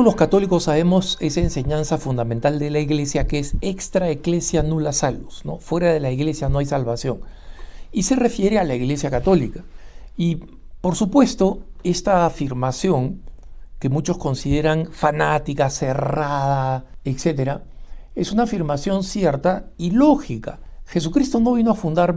todos los católicos sabemos esa enseñanza fundamental de la Iglesia que es extra ecclesia nulla salus, ¿no? Fuera de la Iglesia no hay salvación. Y se refiere a la Iglesia católica. Y, por supuesto, esta afirmación, que muchos consideran fanática, cerrada, etc., es una afirmación cierta y lógica. Jesucristo no vino a fundar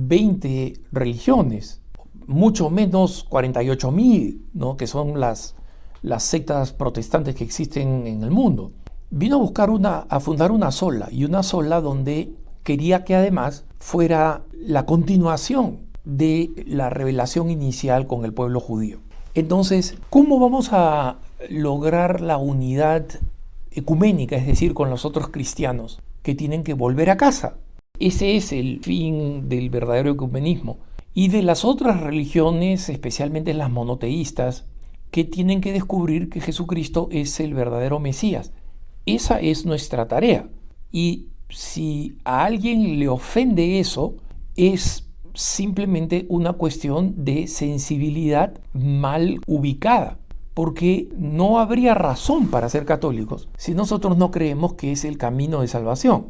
20 religiones, mucho menos 48.000, ¿no? Que son las sectas protestantes que existen en el mundo. Vino a fundar una sola, y una sola donde quería que además fuera la continuación de la revelación inicial con el pueblo judío. Entonces, ¿cómo vamos a lograr la unidad ecuménica, es decir, con los otros cristianos que tienen que volver a casa? Ese es el fin del verdadero ecumenismo. Y de las otras religiones, especialmente las monoteístas, que tienen que descubrir que Jesucristo es el verdadero Mesías. Esa es nuestra tarea. Y si a alguien le ofende eso, es simplemente una cuestión de sensibilidad mal ubicada, porque no habría razón para ser católicos si nosotros no creemos que es el camino de salvación.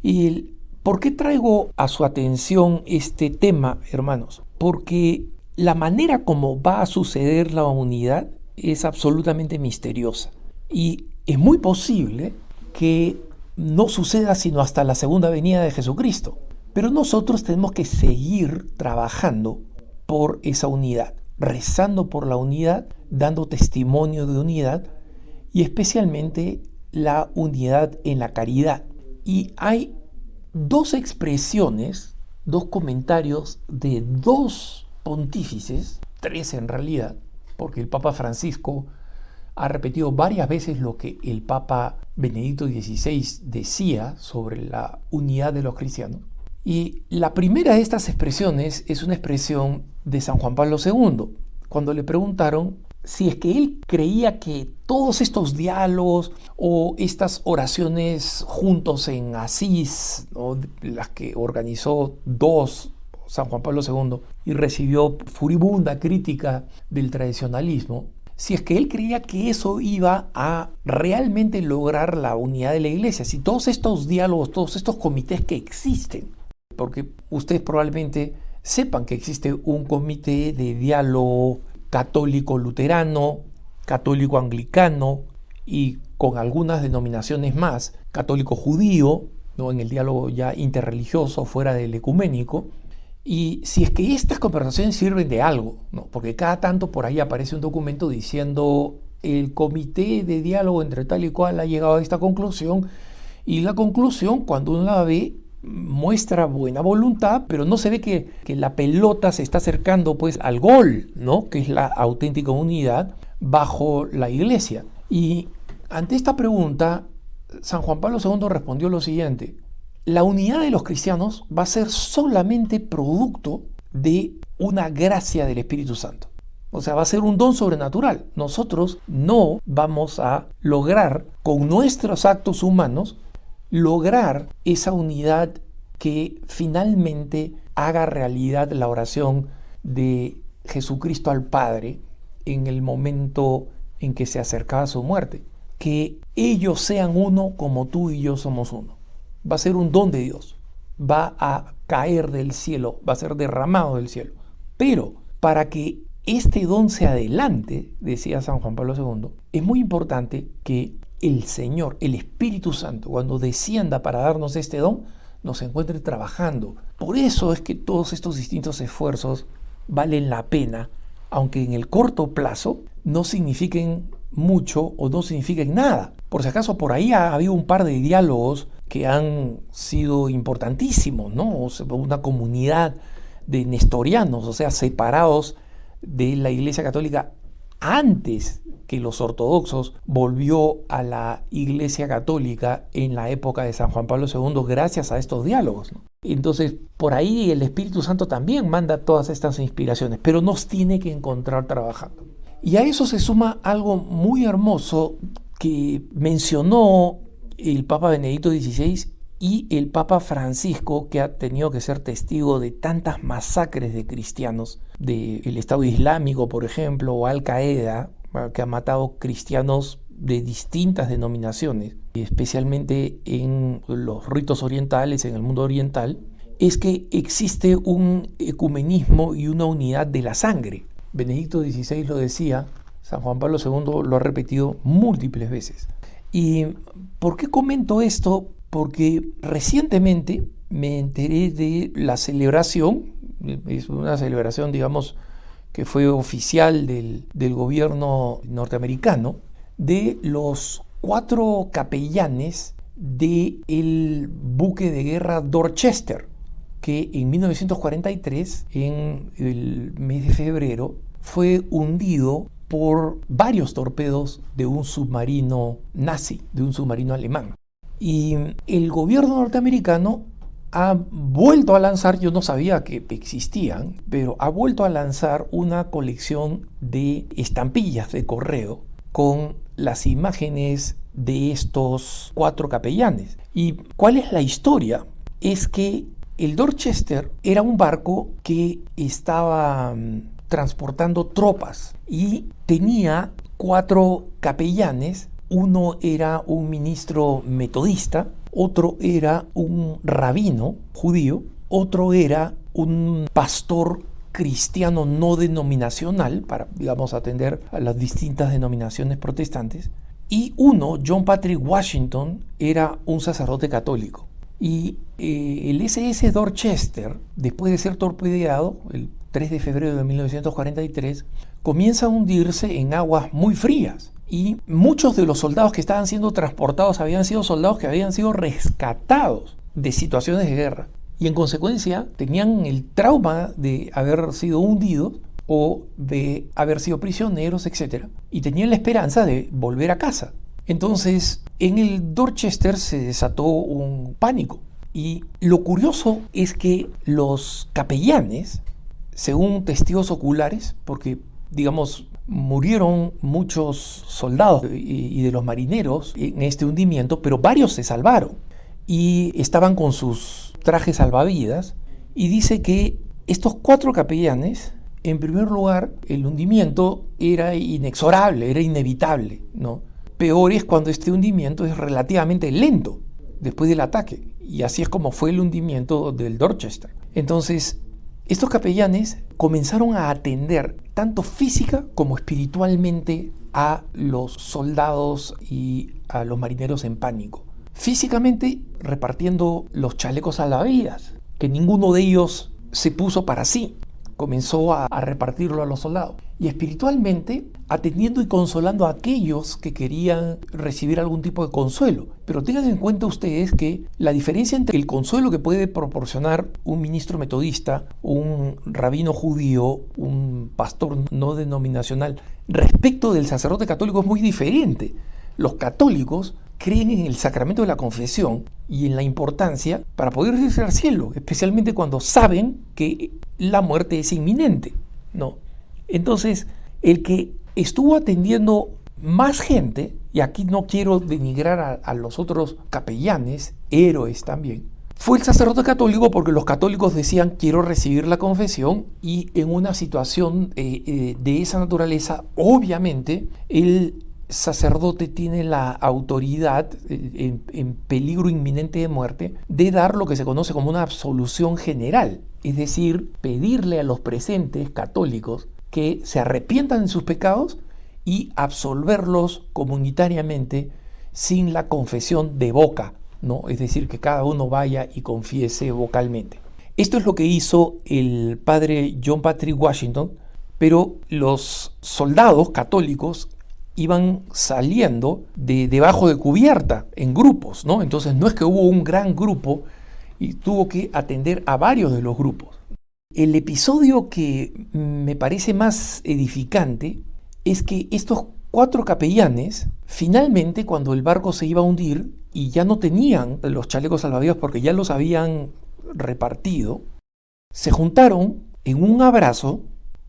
¿Y por qué traigo a su atención este tema, hermanos? Porque la manera como va a suceder la unidad es absolutamente misteriosa y es muy posible que no suceda sino hasta la segunda venida de Jesucristo. Pero nosotros tenemos que seguir trabajando por esa unidad, rezando por la unidad, dando testimonio de unidad y especialmente la unidad en la caridad. Y hay dos expresiones, dos comentarios de dos pontífices, tres en realidad, porque el Papa Francisco ha repetido varias veces lo que el Papa Benedicto XVI decía sobre la unidad de los cristianos. Y la primera de estas expresiones es una expresión de San Juan Pablo II, cuando le preguntaron si es que él creía que todos estos diálogos o estas oraciones juntos en Asís, ¿no?, las que organizó San Juan Pablo II, y recibió furibunda crítica del tradicionalismo, si es que él creía que eso iba a realmente lograr la unidad de la Iglesia, si todos estos diálogos, todos estos comités que existen, porque ustedes probablemente sepan que existe un comité de diálogo católico luterano, católico anglicano y con algunas denominaciones más, católico judío, ¿no?, en el diálogo ya interreligioso fuera del ecuménico. Y si es que estas conversaciones sirven de algo, ¿no?, porque cada tanto por ahí aparece un documento diciendo el comité de diálogo entre tal y cual ha llegado a esta conclusión, y la conclusión, cuando uno la ve, muestra buena voluntad, pero no se ve que la pelota se está acercando pues al gol, ¿no?, que es la auténtica unidad bajo la Iglesia. Y ante esta pregunta, San Juan Pablo II respondió lo siguiente: la unidad de los cristianos va a ser solamente producto de una gracia del Espíritu Santo. O sea, va a ser un don sobrenatural. Nosotros no vamos a lograr con nuestros actos humanos lograr esa unidad que finalmente haga realidad la oración de Jesucristo al Padre en el momento en que se acercaba a su muerte. Que ellos sean uno como tú y yo somos uno. Va a ser un don de Dios. Va a caer del cielo, va a ser derramado del cielo. Pero para que este don se adelante, decía San Juan Pablo II, es muy importante que el Señor, el Espíritu Santo, cuando descienda para darnos este don, nos encuentre trabajando. Por eso es que todos estos distintos esfuerzos valen la pena, aunque en el corto plazo no signifiquen mucho o no signifiquen nada. Por si acaso, por ahí ha habido un par de diálogos que han sido importantísimos, ¿no? O sea, una comunidad de nestorianos, o sea, separados de la Iglesia Católica antes que los ortodoxos, volvió a la Iglesia Católica en la época de San Juan Pablo II gracias a estos diálogos, ¿no? Entonces, por ahí el Espíritu Santo también manda todas estas inspiraciones, pero nos tiene que encontrar trabajando. Y a eso se suma algo muy hermoso que mencionó el Papa Benedicto XVI y el Papa Francisco, que ha tenido que ser testigo de tantas masacres de cristianos, del Estado Islámico, por ejemplo, o Al Qaeda, que ha matado cristianos de distintas denominaciones, especialmente en los ritos orientales, en el mundo oriental, es que existe un ecumenismo y una unidad de la sangre. Benedicto XVI lo decía, San Juan Pablo II lo ha repetido múltiples veces. ¿Y por qué comento esto? Porque recientemente me enteré de la celebración, es una celebración, digamos, que fue oficial del gobierno norteamericano, de los 4 capellanes del buque de guerra Dorchester, que en 1943, en el mes de febrero, fue hundido por varios torpedos de un submarino nazi, de un submarino alemán. Y el gobierno norteamericano ha vuelto a lanzar, yo no sabía que existían, pero ha vuelto a lanzar una colección de estampillas de correo con las imágenes de estos 4 capellanes. ¿Y cuál es la historia? Es que el Dorchester era un barco que estaba transportando tropas y tenía 4 capellanes. Uno era un ministro metodista, otro era un rabino judío, otro era un pastor cristiano no denominacional para, digamos, atender a las distintas denominaciones protestantes, y uno, John Patrick Washington, era un sacerdote católico. Y el SS Dorchester, después de ser torpedeado el 3 de febrero de 1943, comienza a hundirse en aguas muy frías. Y muchos de los soldados que estaban siendo transportados habían sido soldados que habían sido rescatados de situaciones de guerra. Y en consecuencia tenían el trauma de haber sido hundidos o de haber sido prisioneros, etc. Y tenían la esperanza de volver a casa. Entonces, en el Dorchester se desató un pánico. Y lo curioso es que los capellanes, según testigos oculares, porque, digamos, murieron muchos soldados y de los marineros en este hundimiento, pero varios se salvaron y estaban con sus trajes salvavidas. Y dice que estos 4 capellanes, en primer lugar, el hundimiento era inexorable, era inevitable, ¿no? Peor es cuando este hundimiento es relativamente lento después del ataque, y así es como fue el hundimiento del Dorchester. Entonces, estos capellanes comenzaron a atender tanto física como espiritualmente a los soldados y a los marineros en pánico. Físicamente, repartiendo los chalecos salvavidas, que ninguno de ellos se puso para sí, comenzó a repartirlo a los soldados. Y espiritualmente, atendiendo y consolando a aquellos que querían recibir algún tipo de consuelo. Pero tengan en cuenta ustedes que la diferencia entre el consuelo que puede proporcionar un ministro metodista, un rabino judío, un pastor no denominacional, respecto del sacerdote católico es muy diferente. Los católicos creen en el sacramento de la confesión y en la importancia para poder irse al cielo, especialmente cuando saben que la muerte es inminente, ¿no? Entonces, el que estuvo atendiendo más gente, y aquí no quiero denigrar a los otros capellanes, héroes también, fue el sacerdote católico, porque los católicos decían: quiero recibir la confesión, y en una situación de esa naturaleza, obviamente, el sacerdote tiene la autoridad en peligro inminente de muerte de dar lo que se conoce como una absolución general, es decir, pedirle a los presentes católicos que se arrepientan de sus pecados y absolverlos comunitariamente sin la confesión de boca, ¿no? Es decir, que cada uno vaya y confiese vocalmente. Esto es lo que hizo el padre John Patrick Washington, pero los soldados católicos iban saliendo de debajo de cubierta en grupos, ¿no? Entonces no es que hubo un gran grupo y tuvo que atender a varios de los grupos. El episodio que me parece más edificante es que estos 4 capellanes, finalmente, cuando el barco se iba a hundir y ya no tenían los chalecos salvavidas porque ya los habían repartido, se juntaron en un abrazo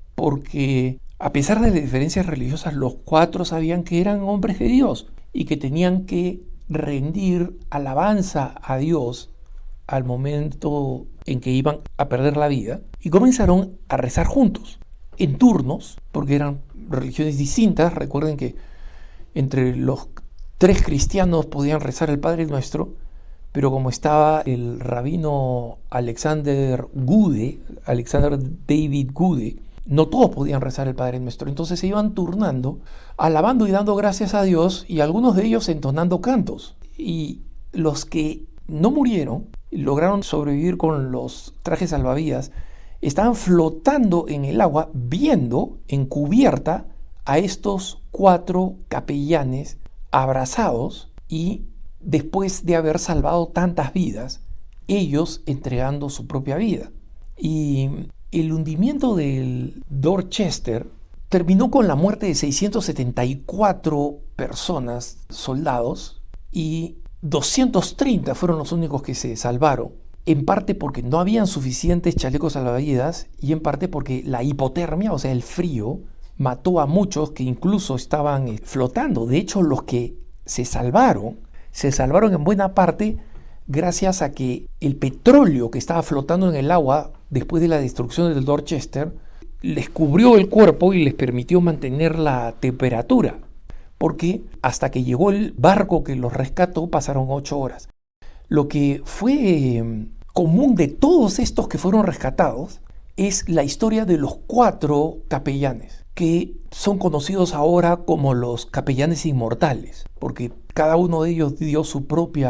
porque, a pesar de las diferencias religiosas, los 4 sabían que eran hombres de Dios y que tenían que rendir alabanza a Dios al momento en que iban a perder la vida, y comenzaron a rezar juntos, en turnos, porque eran religiones distintas. Recuerden que Entre los 3 cristianos podían rezar el Padre Nuestro, pero como estaba el rabino Alexander David Gude, no todos podían rezar el Padre Nuestro. Entonces se iban turnando, alabando y dando gracias a Dios, y algunos de ellos entonando cantos. Y los que no murieron, lograron sobrevivir con los trajes salvavidas, estaban flotando en el agua, viendo en cubierta a estos 4 capellanes abrazados, y después de haber salvado tantas vidas, ellos entregando su propia vida. Y el hundimiento del Dorchester terminó con la muerte de 674 personas, soldados, y 230 fueron los únicos que se salvaron, en parte porque no habían suficientes chalecos salvavidas y en parte porque la hipotermia, o sea, el frío, mató a muchos que incluso estaban flotando. De hecho, los que se salvaron en buena parte gracias a que el petróleo que estaba flotando en el agua después de la destrucción del Dorchester les cubrió el cuerpo y les permitió mantener la temperatura, porque hasta que llegó el barco que los rescató pasaron 8 horas. Lo que fue común de todos estos que fueron rescatados es la historia de los 4 capellanes, que son conocidos ahora como los capellanes inmortales, porque cada uno de ellos dio su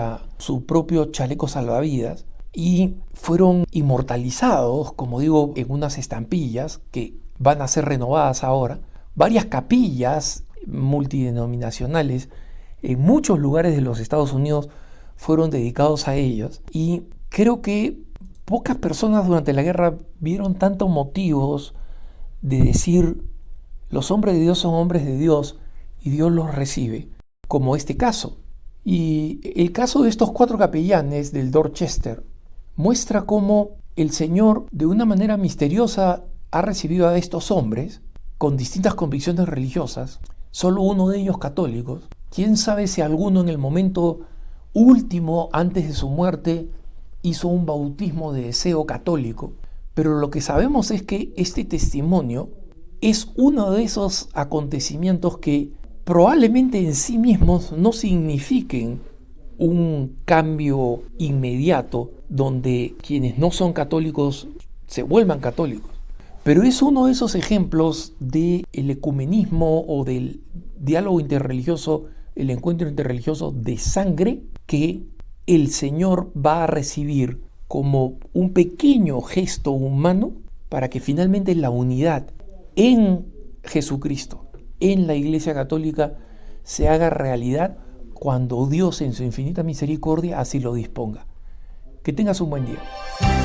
propio chaleco salvavidas y fueron inmortalizados, como digo, en unas estampillas que van a ser renovadas ahora. Varias capillas multidenominacionales en muchos lugares de los Estados Unidos fueron dedicados a ellos, y creo que pocas personas durante la guerra vieron tantos motivos de decir: los hombres de Dios son hombres de Dios y Dios los recibe, como este caso. Y el caso de estos 4 capellanes del Dorchester muestra cómo el Señor, de una manera misteriosa, ha recibido a estos hombres con distintas convicciones religiosas, solo uno de ellos católicos. Quién sabe si alguno en el momento último, antes de su muerte, hizo un bautismo de deseo católico. Pero lo que sabemos es que este testimonio es uno de esos acontecimientos que probablemente en sí mismos no signifiquen un cambio inmediato donde quienes no son católicos se vuelvan católicos. Pero es uno de esos ejemplos del ecumenismo o del diálogo interreligioso, el encuentro interreligioso de sangre, que el Señor va a recibir como un pequeño gesto humano para que finalmente la unidad en Jesucristo, en la Iglesia Católica, se haga realidad cuando Dios en su infinita misericordia así lo disponga. Que tengas un buen día.